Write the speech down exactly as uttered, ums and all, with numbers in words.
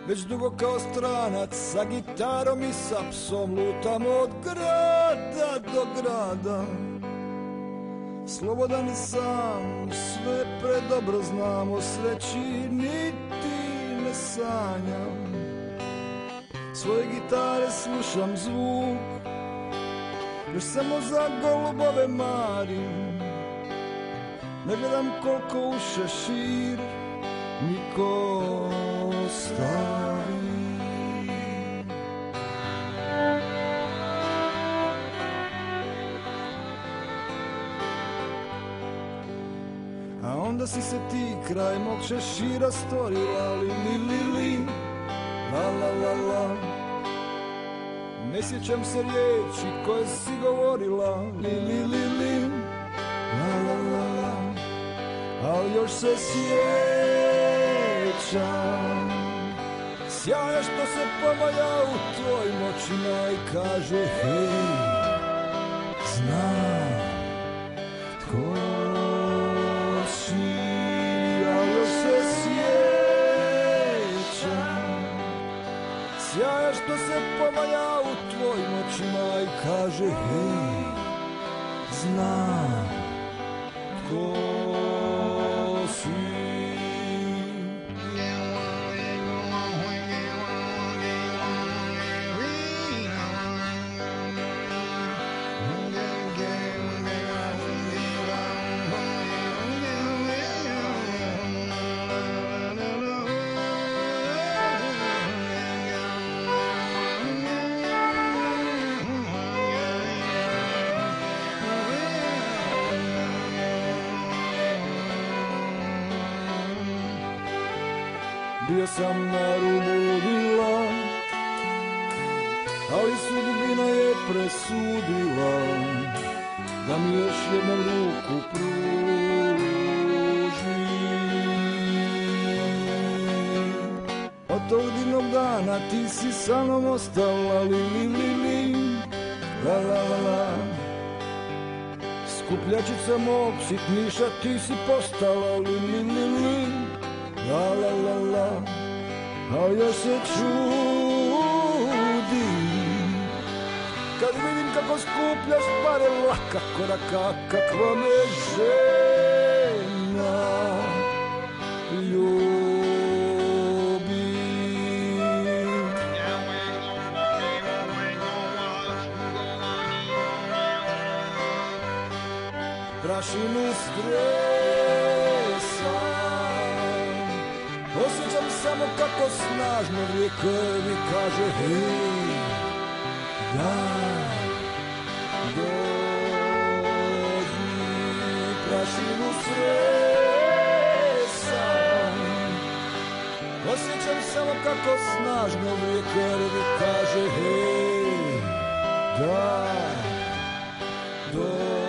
Već dugo kao stranac sa gitarom i sa psom lutam od grada do grada. Slobodan i sam, sve predobro znam, o sreći niti ne sanjam. Svoje gitare slušam zvuk, još samo za golubove marim. Ne gledam koliko u šešir niko stavi. A onda si se ti kraj mog šešira stvorila, li li li li, la la la la. Ne sjećam se riječi koje si govorila, li li li li, la la la la. Al još se sjećam sjaja što se pomaja u tvojim očima i kaže hej, znam tko si. Al još se sjećam sjaja što se pomaja u tvojim očima i kaže hej, znam tko si. Bio sam na rubu ludila, ali sudbina je presudila da mi još jednom ruku pruži. Od tog divnog dana ti si sa mnom ostala, li li li li, la la la la. Skupljačica mog sitniša ti si postala, li li li li, la la la la. A ja se čudim kad vidim kako skupljaš pare laka koraka, kakva me žena ljubi. Prašinu stresa osjećam samo kako snažno rijekovi kaže hej, daj, dođi. Prašinu stresa osjećam samo kako snažno rijekovi kaže hej, daj, dođi.